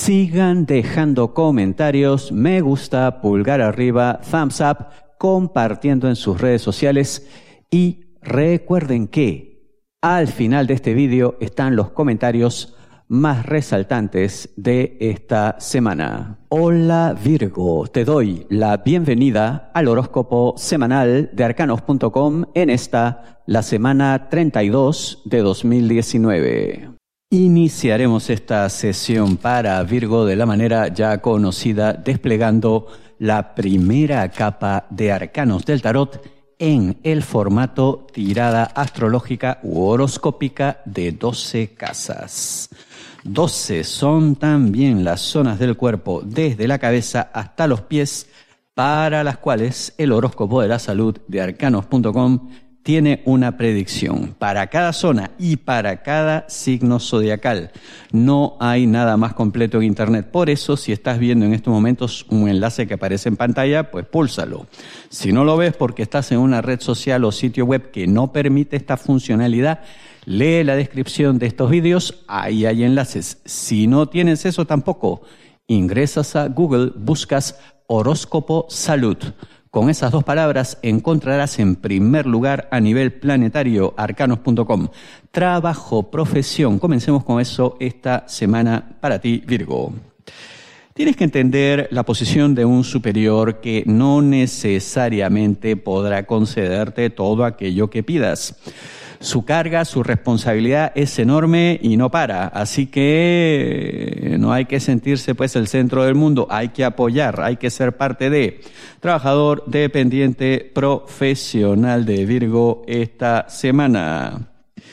Sigan dejando comentarios, me gusta, pulgar arriba, thumbs up, compartiendo en sus redes sociales y recuerden que al final de este vídeo están los comentarios más resaltantes de esta semana. Hola Virgo, te doy la bienvenida al horóscopo semanal de arcanos.com en la semana 32 de 2019. Iniciaremos esta sesión para Virgo de la manera ya conocida, desplegando la primera capa de arcanos del tarot en el formato tirada astrológica u horoscópica de 12 casas. 12 son también las zonas del cuerpo desde la cabeza hasta los pies para las cuales el horóscopo de la salud de arcanos.com tiene una predicción para cada zona y para cada signo zodiacal. No hay nada más completo en internet. Por eso, si estás viendo en estos momentos un enlace que aparece en pantalla, pues púlsalo. Si no lo ves porque estás en una red social o sitio web que no permite esta funcionalidad, lee la descripción de estos vídeos, ahí hay enlaces. Si no tienes eso tampoco, ingresas a Google, buscas horóscopo salud. Con esas dos palabras encontrarás en primer lugar a nivel planetario arcanos.com. Trabajo, profesión. Comencemos con eso esta semana para ti, Virgo. Tienes que entender la posición de un superior que no necesariamente podrá concederte todo aquello que pidas. Su carga, su responsabilidad es enorme y no para, así que no hay que sentirse pues el centro del mundo, hay que apoyar, hay que ser parte de. Trabajador dependiente profesional de Virgo esta semana.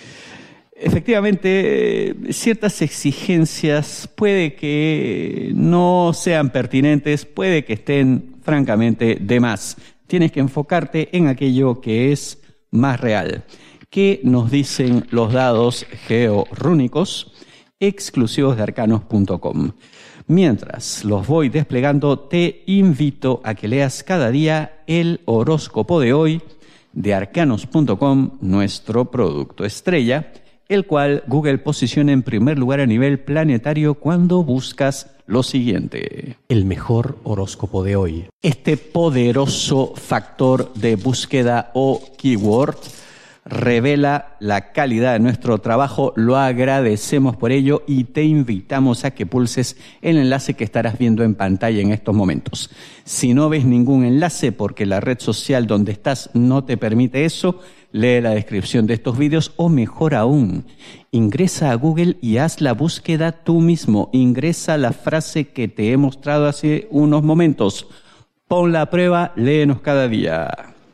Efectivamente, ciertas exigencias puede que no sean pertinentes, puede que estén francamente de más. Tienes que enfocarte en aquello que es más real. ¿Qué nos dicen los dados georrúnicos exclusivos de arcanos.com? Mientras los voy desplegando, te invito a que leas cada día el horóscopo de hoy de arcanos.com, nuestro producto estrella, el cual Google posiciona en primer lugar a nivel planetario cuando buscas lo siguiente. El mejor horóscopo de hoy. Este poderoso factor de búsqueda o keyword revela la calidad de nuestro trabajo, lo agradecemos por ello y te invitamos a que pulses el enlace que estarás viendo en pantalla en estos momentos. Si no ves ningún enlace porque la red social donde estás no te permite eso, lee la descripción de estos vídeos o mejor aún, ingresa a Google y haz la búsqueda tú mismo. Ingresa la frase que te he mostrado hace unos momentos. Ponla a prueba, léenos cada día.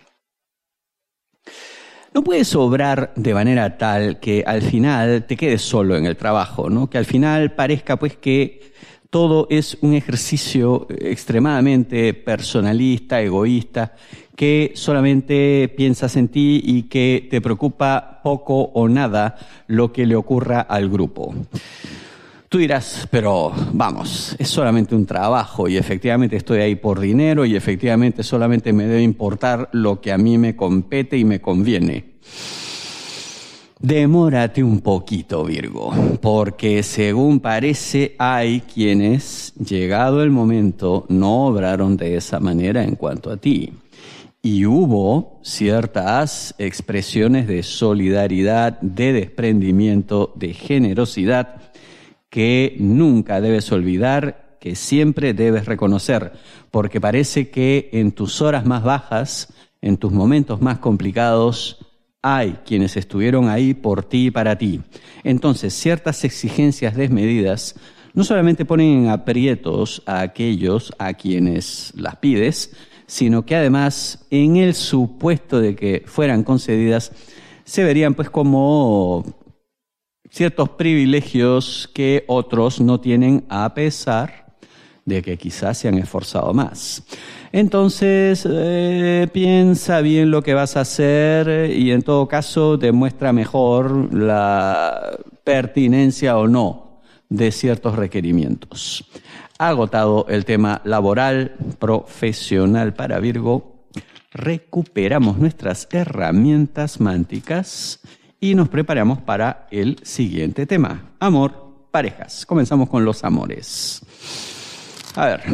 No puedes obrar de manera tal que al final te quedes solo en el trabajo, ¿no? Que al final parezca pues que todo es un ejercicio extremadamente personalista, egoísta, que solamente piensas en ti y que te preocupa poco o nada lo que le ocurra al grupo. Tú dirás, pero vamos, es solamente un trabajo y efectivamente estoy ahí por dinero y efectivamente solamente me debe importar lo que a mí me compete y me conviene. Demórate un poquito, Virgo, porque según parece hay quienes, llegado el momento, no obraron de esa manera en cuanto a ti. Y hubo ciertas expresiones de solidaridad, de desprendimiento, de generosidad, que nunca debes olvidar, que siempre debes reconocer, porque parece que en tus horas más bajas, en tus momentos más complicados, hay quienes estuvieron ahí por ti y para ti. Entonces, ciertas exigencias desmedidas no solamente ponen en aprietos a aquellos a quienes las pides, sino que además, en el supuesto de que fueran concedidas, se verían pues como ciertos privilegios que otros no tienen a pesar de que quizás se han esforzado más. Entonces, piensa bien lo que vas a hacer y en todo caso demuestra mejor la pertinencia o no de ciertos requerimientos. Agotado el tema laboral, profesional para Virgo, recuperamos nuestras herramientas mánticas y nos preparamos para el siguiente tema. Amor, parejas. Comenzamos con los amores. A ver,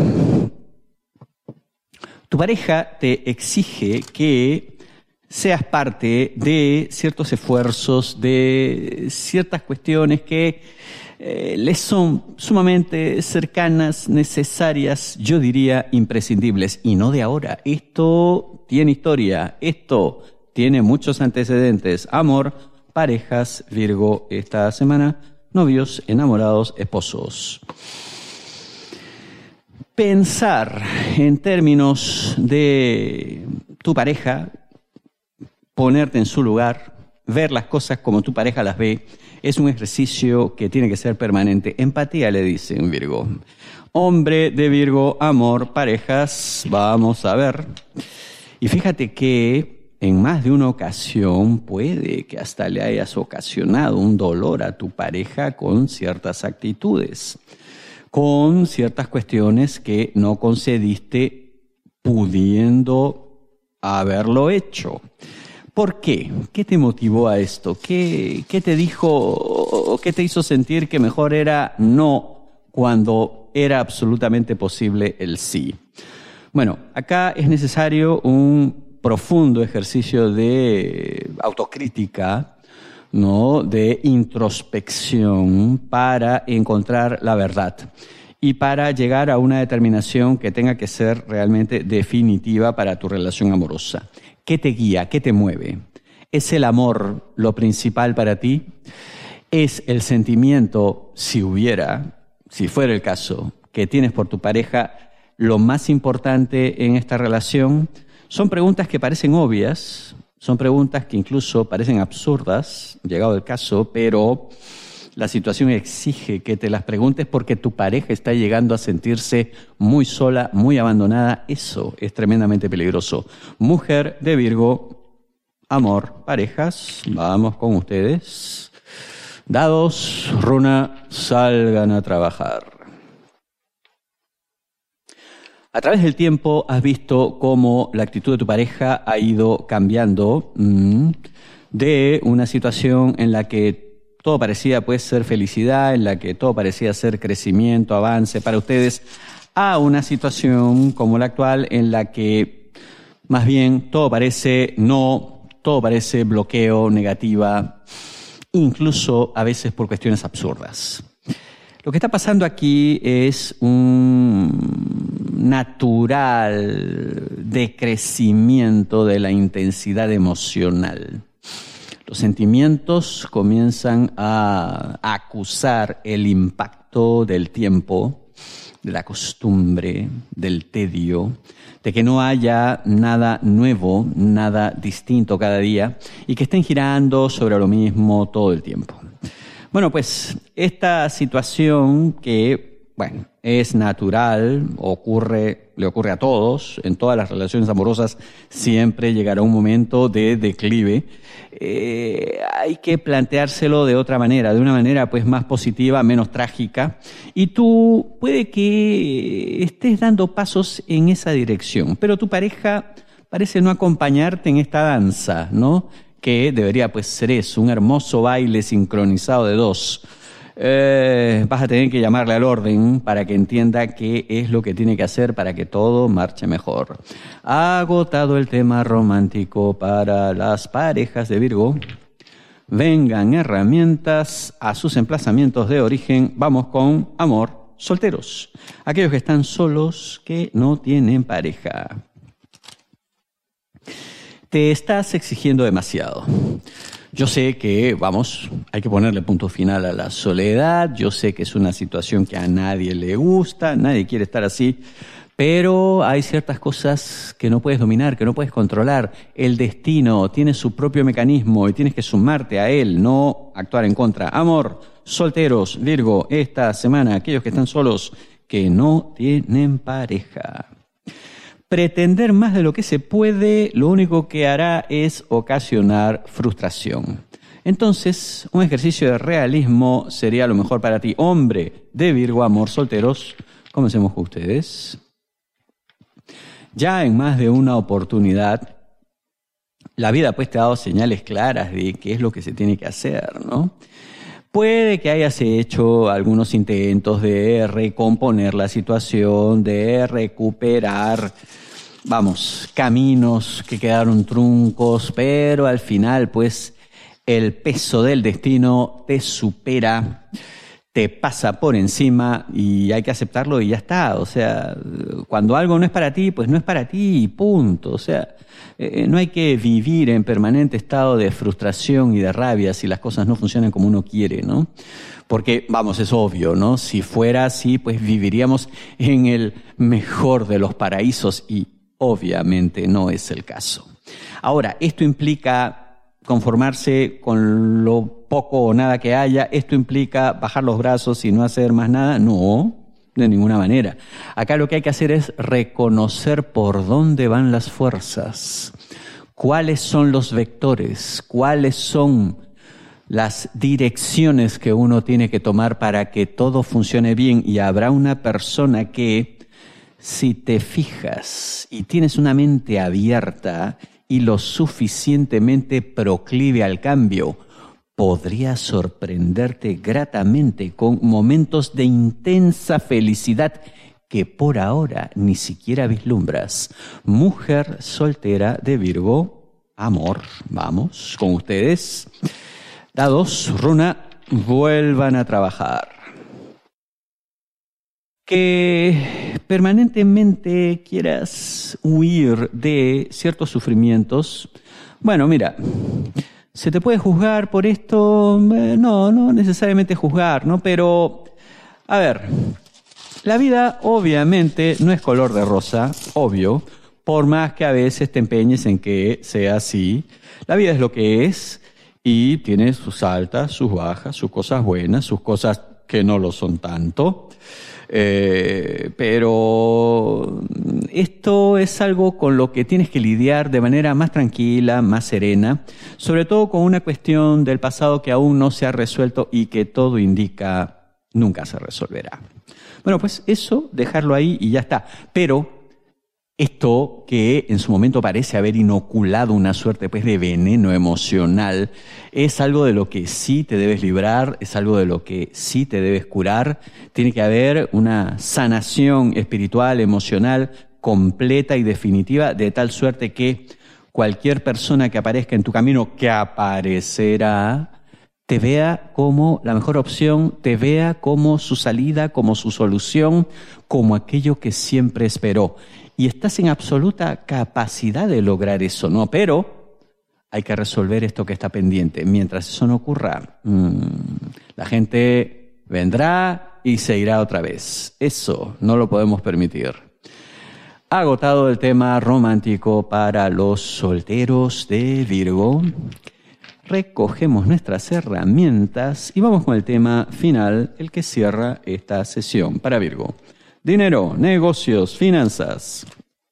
tu pareja te exige que seas parte de ciertos esfuerzos, de ciertas cuestiones que les son sumamente cercanas, necesarias, yo diría imprescindibles, y no de ahora. Esto tiene historia, esto tiene muchos antecedentes. Amor, parejas, Virgo, esta semana, novios, enamorados, esposos. Pensar en términos de tu pareja, ponerte en su lugar, ver las cosas como tu pareja las ve, es un ejercicio que tiene que ser permanente. Empatía, le dicen Virgo. Hombre de Virgo, amor, parejas, vamos a ver. Y fíjate que en más de una ocasión puede que hasta le hayas ocasionado un dolor a tu pareja con ciertas actitudes, con ciertas cuestiones que no concediste pudiendo haberlo hecho. ¿Por qué? ¿Qué te motivó a esto? ¿Qué te dijo o qué te hizo sentir que mejor era no cuando era absolutamente posible el sí? Bueno, acá es necesario un profundo ejercicio de autocrítica, ¿no? De introspección para encontrar la verdad y para llegar a una determinación que tenga que ser realmente definitiva para tu relación amorosa. ¿Qué te guía? ¿Qué te mueve? ¿Es el amor lo principal para ti? ¿Es el sentimiento, si fuera el caso, que tienes por tu pareja lo más importante en esta relación? Son preguntas que parecen obvias, son preguntas que incluso parecen absurdas, llegado el caso, pero la situación exige que te las preguntes porque tu pareja está llegando a sentirse muy sola, muy abandonada. Eso es tremendamente peligroso. Mujer de Virgo, amor, parejas, vamos con ustedes. Dados, runa, salgan a trabajar. A través del tiempo has visto cómo la actitud de tu pareja ha ido cambiando de una situación en la que todo parecía pues ser felicidad, en la que todo parecía ser crecimiento, avance para ustedes, a una situación como la actual en la que más bien todo parece no, todo parece bloqueo, negativa, incluso a veces por cuestiones absurdas. Lo que está pasando aquí es un natural decrecimiento de la intensidad emocional. Los sentimientos comienzan a acusar el impacto del tiempo, de la costumbre, del tedio, de que no haya nada nuevo, nada distinto cada día y que estén girando sobre lo mismo todo el tiempo. Bueno, pues esta situación que, es natural, le ocurre a todos, en todas las relaciones amorosas siempre llegará un momento de declive. Hay que planteárselo de otra manera, de una manera pues más positiva, menos trágica, y tú puede que estés dando pasos en esa dirección, pero tu pareja parece no acompañarte en esta danza, ¿no? Que debería pues ser eso, un hermoso baile sincronizado de dos. Vas a tener que llamarle al orden para que entienda qué es lo que tiene que hacer para que todo marche mejor. Ha agotado el tema romántico para las parejas de Virgo. Vengan herramientas a sus emplazamientos de origen. Vamos con amor, solteros. Aquellos que están solos, que no tienen pareja. Te estás exigiendo demasiado. Yo sé que, hay que ponerle punto final a la soledad. Yo sé que es una situación que a nadie le gusta, nadie quiere estar así, pero hay ciertas cosas que no puedes dominar, que no puedes controlar. El destino tiene su propio mecanismo y tienes que sumarte a él, no actuar en contra. Amor, solteros, Virgo, esta semana, aquellos que están solos, que no tienen pareja. Pretender más de lo que se puede, lo único que hará es ocasionar frustración. Entonces, un ejercicio de realismo sería lo mejor para ti. Hombre de Virgo, amor, solteros, comencemos con ustedes. Ya en más de una oportunidad, la vida pues te ha dado señales claras de qué es lo que se tiene que hacer, ¿no? Puede que hayas hecho algunos intentos de recomponer la situación, de recuperar, caminos que quedaron truncos, pero al final, pues, el peso del destino te supera, te pasa por encima y hay que aceptarlo y ya está. O sea, cuando algo no es para ti, pues no es para ti y punto. O sea, no hay que vivir en permanente estado de frustración y de rabia si las cosas no funcionan como uno quiere, ¿no? Porque, es obvio, ¿no? Si fuera así, pues viviríamos en el mejor de los paraísos y obviamente no es el caso. Ahora, esto implica conformarse con lo poco o nada que haya. Esto implica bajar los brazos y no hacer más nada. No, de ninguna manera. Acá lo que hay que hacer es reconocer por dónde van las fuerzas, cuáles son los vectores, cuáles son las direcciones que uno tiene que tomar para que todo funcione bien. Y habrá una persona que, si te fijas y tienes una mente abierta y lo suficientemente proclive al cambio, podría sorprenderte gratamente con momentos de intensa felicidad que por ahora ni siquiera vislumbras. Mujer soltera de Virgo, amor, vamos con ustedes. Dados, runa, vuelvan a trabajar. Que permanentemente quieras huir de ciertos sufrimientos. Mira, ¿se te puede juzgar por esto? No necesariamente juzgar, ¿no? Pero, a ver, la vida obviamente no es color de rosa, obvio, por más que a veces te empeñes en que sea así. La vida es lo que es y tiene sus altas, sus bajas, sus cosas buenas, sus cosas que no lo son tanto. Pero esto es algo con lo que tienes que lidiar de manera más tranquila, más serena, sobre todo con una cuestión del pasado que aún no se ha resuelto y que todo indica nunca se resolverá. Pues eso, dejarlo ahí y ya está. Pero esto que en su momento parece haber inoculado una suerte de veneno emocional, es algo de lo que sí te debes librar, es algo de lo que sí te debes curar. Tiene que haber una sanación espiritual, emocional, completa y definitiva, de tal suerte que cualquier persona que aparezca en tu camino, que aparecerá, te vea como la mejor opción, te vea como su salida, como su solución, como aquello que siempre esperó. Y estás en absoluta capacidad de lograr eso, ¿no? Pero hay que resolver esto que está pendiente. Mientras eso no ocurra, la gente vendrá y se irá otra vez. Eso no lo podemos permitir. Agotado el tema romántico para los solteros de Virgo. Recogemos nuestras herramientas y vamos con el tema final, el que cierra esta sesión para Virgo. Dinero, negocios, finanzas.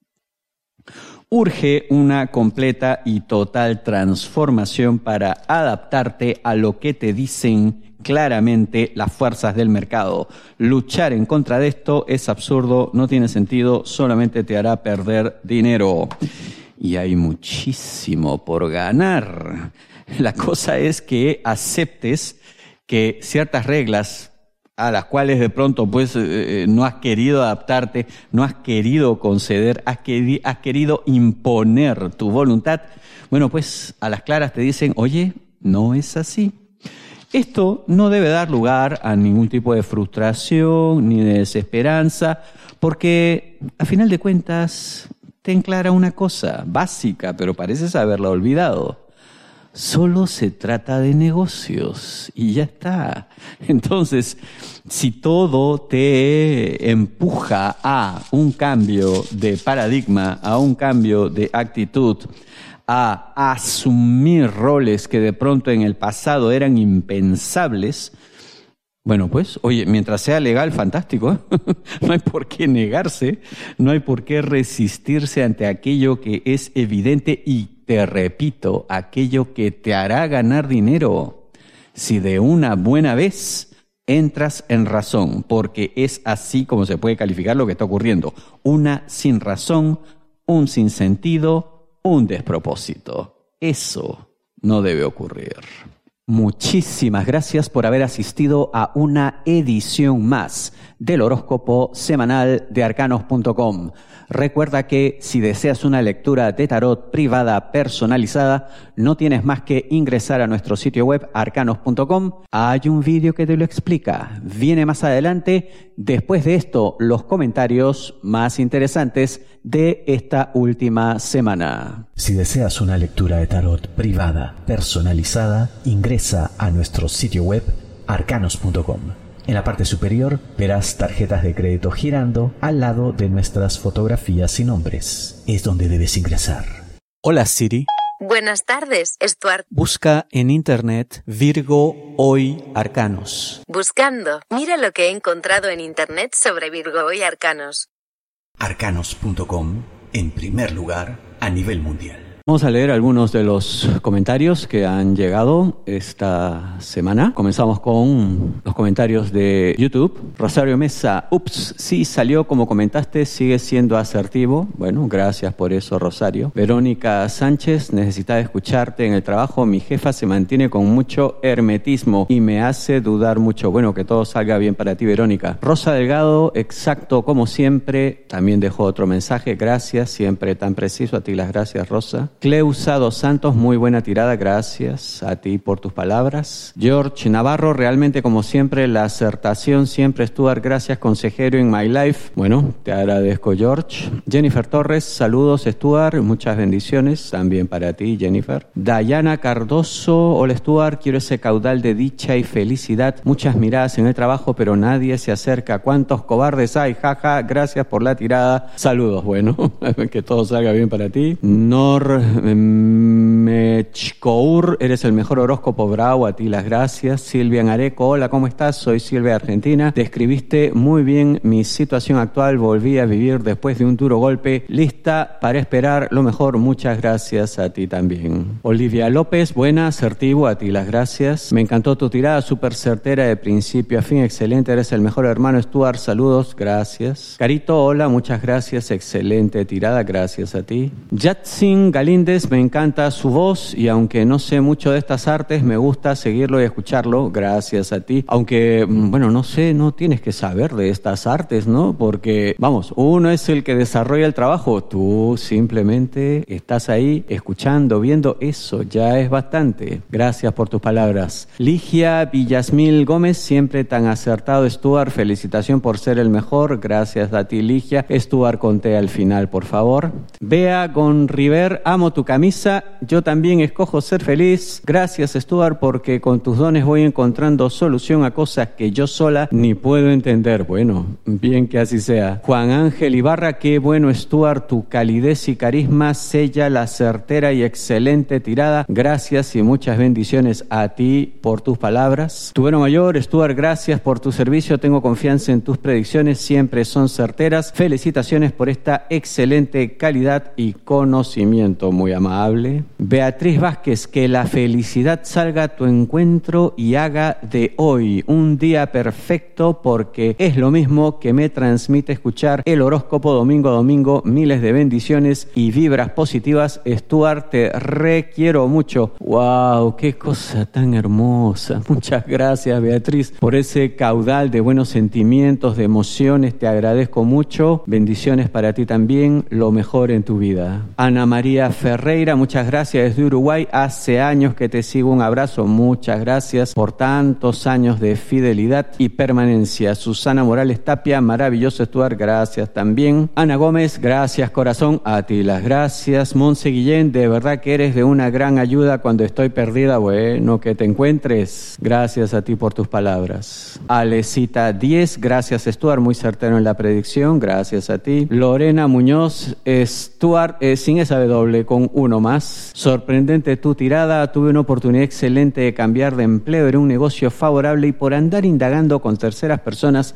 Urge una completa y total transformación para adaptarte a lo que te dicen claramente las fuerzas del mercado. Luchar en contra de esto es absurdo, no tiene sentido, solamente te hará perder dinero. Y hay muchísimo por ganar. La cosa es que aceptes que ciertas reglas a las cuales de pronto no has querido adaptarte, no has querido conceder, has querido imponer tu voluntad, a las claras te dicen, oye, no es así. Esto no debe dar lugar a ningún tipo de frustración ni de desesperanza, porque a final de cuentas te enclara una cosa básica, pero pareces haberla olvidado. Solo se trata de negocios y ya está. Entonces, si todo te empuja a un cambio de paradigma, a un cambio de actitud, a asumir roles que de pronto en el pasado eran impensables, oye, mientras sea legal, fantástico, ¿eh? No hay por qué negarse, no hay por qué resistirse ante aquello que es evidente y, te repito, aquello que te hará ganar dinero. Si de una buena vez entras en razón, porque es así como se puede calificar lo que está ocurriendo. Una sin razón, un sinsentido, un despropósito. Eso no debe ocurrir. Muchísimas gracias por haber asistido a una edición más del horóscopo semanal de arcanos.com. Recuerda que si deseas una lectura de tarot privada personalizada, no tienes más que ingresar a nuestro sitio web arcanos.com. Hay un vídeo que te lo explica. Viene más adelante. Después de esto, los comentarios más interesantes de esta última semana. Si deseas una lectura de tarot privada personalizada, ingresa a nuestro sitio web arcanos.com. En la parte superior verás tarjetas de crédito girando al lado de nuestras fotografías y nombres. Es donde debes ingresar. Hola Siri. Buenas tardes, Stuart. Busca en internet Virgo Hoy Arcanos. Buscando. Mira lo que he encontrado en internet sobre Virgo Hoy Arcanos. Arcanos.com, en primer lugar a nivel mundial. Vamos a leer algunos de los comentarios que han llegado esta semana. Comenzamos con los comentarios de YouTube. Rosario Mesa, ups, sí salió como comentaste, sigue siendo asertivo. Bueno, gracias por eso, Rosario. Verónica Sánchez, necesitaba escucharte en el trabajo. Mi jefa se mantiene con mucho hermetismo y me hace dudar mucho. Bueno, que todo salga bien para ti, Verónica. Rosa Delgado, exacto como siempre. También dejó otro mensaje. Gracias, siempre tan preciso. A ti las gracias, Rosa. Cleusa dos Santos, muy buena tirada, gracias a ti por tus palabras. George Navarro, realmente como siempre la acertación, siempre Stuart, gracias consejero in my life. Bueno, te agradezco, George. Jennifer Torres, saludos Stuart, muchas bendiciones también para ti, Jennifer. Dayana Cardoso, hola Stuart, quiero ese caudal de dicha y felicidad, muchas miradas en el trabajo pero nadie se acerca, cuántos cobardes hay, jaja, gracias por la tirada, saludos, bueno, que todo salga bien para ti. Mechkour, eres el mejor horóscopo, bravo, a ti las gracias. Silvia Areco, hola, ¿cómo estás? Soy Silvia de Argentina. Describiste muy bien mi situación actual, volví a vivir después de un duro golpe, lista para esperar lo mejor, muchas gracias a ti también. Olivia López, buena, asertivo, a ti las gracias. Me encantó tu tirada, súper certera de principio a fin, excelente, eres el mejor hermano Stuart, saludos, gracias. Carito, hola, muchas gracias, excelente tirada, gracias a ti. Yatsin Galíndez, me encanta su voz y aunque no sé mucho de estas artes, me gusta seguirlo y escucharlo, gracias a ti. Aunque, bueno, no sé, no tienes que saber de estas artes, ¿no? Porque, vamos, uno es el que desarrolla el trabajo, tú simplemente estás ahí escuchando, viendo, eso ya es bastante. Gracias por tus palabras. Ligia Villasmil Gómez, siempre tan acertado, Stuart, felicitación por ser el mejor, gracias a ti, Ligia. Stuart, conté al final, por favor. Bea Gonriver, amo tu camisa, yo también escojo ser feliz. Gracias, Stuart, porque con tus dones voy encontrando solución a cosas que yo sola ni puedo entender. Bueno, bien que así sea. Juan Ángel Ibarra, qué bueno, Stuart, tu calidez y carisma sella la certera y excelente tirada. Gracias y muchas bendiciones a ti por tus palabras. Tubero Mayor, Stuart, gracias por tu servicio. Tengo confianza en tus predicciones, siempre son certeras. Felicitaciones por esta excelente calidad y conocimiento. Muy amable. Beatriz Vázquez, que la felicidad salga a tu encuentro y haga de hoy un día perfecto, porque es lo mismo que me transmite escuchar el horóscopo domingo a domingo. Miles de bendiciones y vibras positivas. Stuart, te requiero mucho. ¡Wow! ¡Qué cosa tan hermosa! Muchas gracias, Beatriz, por ese caudal de buenos sentimientos, de emociones. Te agradezco mucho. Bendiciones para ti también. Lo mejor en tu vida. Ana María Ferreira, muchas gracias desde Uruguay. Hace años que te sigo, un abrazo. Muchas gracias por tantos años de fidelidad y permanencia. Susana Morales Tapia, maravilloso Stuart, gracias también. Ana Gómez, gracias corazón, a ti las gracias. Monse Guillén, de verdad que eres de una gran ayuda cuando estoy perdida. Bueno, que te encuentres. Gracias a ti por tus palabras. Alecita 10, gracias Stuart, muy certero en la predicción, gracias a ti. Lorena Muñoz, Stuart, sin esa W, con uno más. Sorprendente tu tirada, tuve una oportunidad excelente de cambiar de empleo, era un negocio favorable y por andar indagando con terceras personas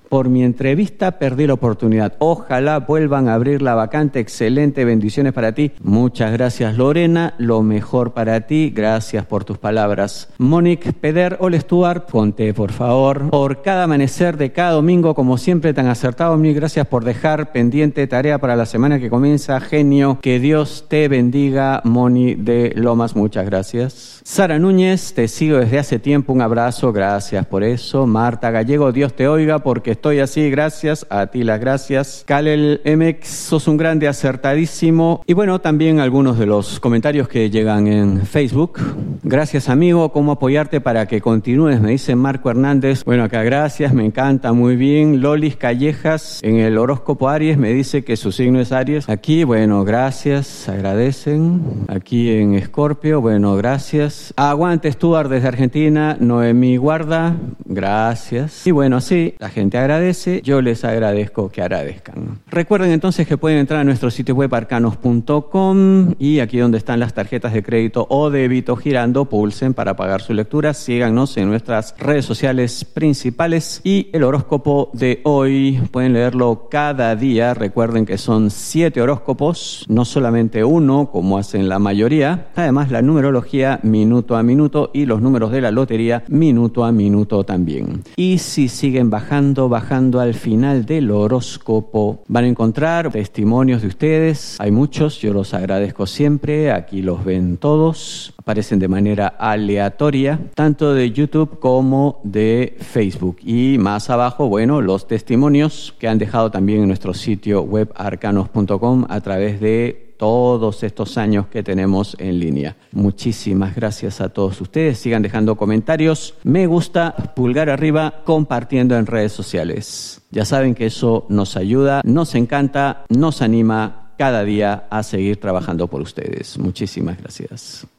por mi entrevista perdí la oportunidad. Ojalá vuelvan a abrir la vacante. Excelente, bendiciones para ti. Muchas gracias, Lorena. Lo mejor para ti. Gracias por tus palabras. Monique Peder, hola Stuart. Conté, por favor. Por cada amanecer de cada domingo, como siempre, tan acertado. Mil gracias por dejar pendiente tarea para la semana que comienza. Genio. Que Dios te bendiga, Moni de Lomas. Muchas gracias. Sara Núñez, te sigo desde hace tiempo. Un abrazo. Gracias por eso. Marta Gallego, Dios te oiga porque estoy así. Gracias. A ti las gracias. Kalel MX, sos un grande, acertadísimo. Y bueno, también algunos de los comentarios que llegan en Facebook. Gracias, amigo. ¿Cómo apoyarte para que continúes? Me dice Marco Hernández. Bueno, acá gracias. Me encanta. Muy bien. Lolis Callejas, en el horóscopo Aries, me dice que su signo es Aries. Aquí, bueno, gracias. Agradecen. Aquí en Escorpio, bueno, gracias. Aguante Stuart desde Argentina. Noemí Guarda, gracias. Y bueno, así la gente agradece, yo les agradezco que agradezcan. Recuerden entonces que pueden entrar a nuestro sitio web arcanos.com y aquí donde están las tarjetas de crédito o débito girando, pulsen para pagar su lectura. Síganos en nuestras redes sociales principales y el horóscopo de hoy pueden leerlo cada día. Recuerden que son 7 horóscopos, no solamente uno como hacen la mayoría. Además, la numerología minuto a minuto y los números de la lotería minuto a minuto también. Y si siguen bajando al final del horóscopo, van a encontrar testimonios de ustedes. Hay muchos, yo los agradezco siempre. Aquí los ven todos. Aparecen de manera aleatoria, tanto de YouTube como de Facebook. Y más abajo, bueno, los testimonios que han dejado también en nuestro sitio web arcanos.com a través de todos estos años que tenemos en línea. Muchísimas gracias a todos ustedes. Sigan dejando comentarios, me gusta, pulgar arriba, compartiendo en redes sociales. Ya saben que eso nos ayuda, nos encanta, nos anima cada día a seguir trabajando por ustedes. Muchísimas gracias.